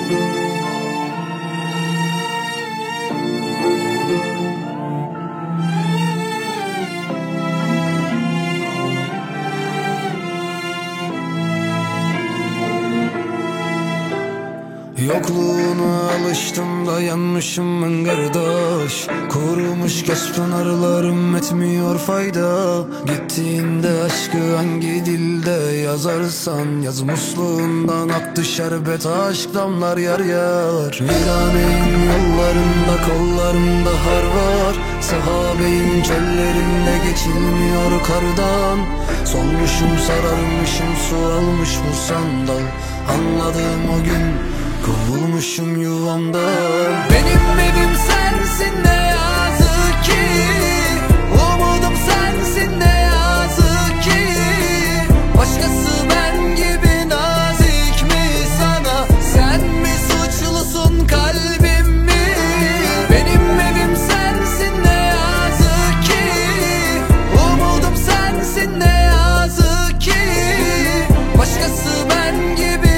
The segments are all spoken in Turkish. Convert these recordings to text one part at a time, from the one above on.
Yokluğuna alıştım, dayanmışım ben kardeş. Kurumuş göz pınarlarım etmiyor fayda. Gittiğinde aşkı hangi dilde yazarsan yaz, musluğundan aktı şerbet, aşk damlar yar yar. Viraneyin yollarında, kollarımda har var. Sahabeyin çöllerinde geçilmiyor kardan. Solmuşum, sararmışım, su almış bu sandal. Anladım o gün, kovulmuşum yuvamdan. Benim evim sensin, ne yazık ki. Umudum sensin, ne yazık ki. Başkası ben gibi nazik mi sana? Sen mi suçlusun, kalbim mi? Benim evim sensin, ne yazık ki. Umudum sensin, ne yazık ki. Başkası ben gibi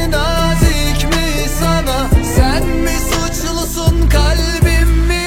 sen mi suçlusun, kalbim mi?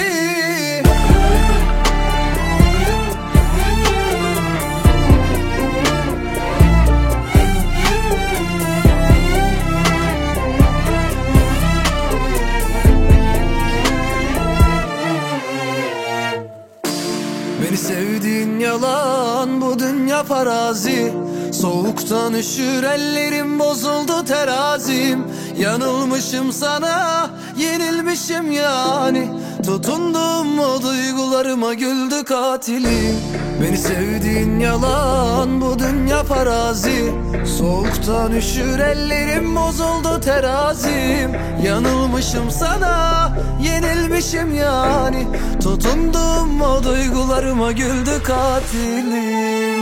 Beni sevdiğin yalan, bu dünya farazi. Soğuktan üşür ellerim, bozuldu terazim. Yanılmışım sana, yenilmişim yani. Tutundum o duygularıma, güldü katilim. Beni sevdiğin yalan, bu dünya farazi. Soğuktan üşür ellerim, bozuldu terazim. Yanılmışım sana, yenilmişim yani. Tutundum o duygularıma, güldü katilim.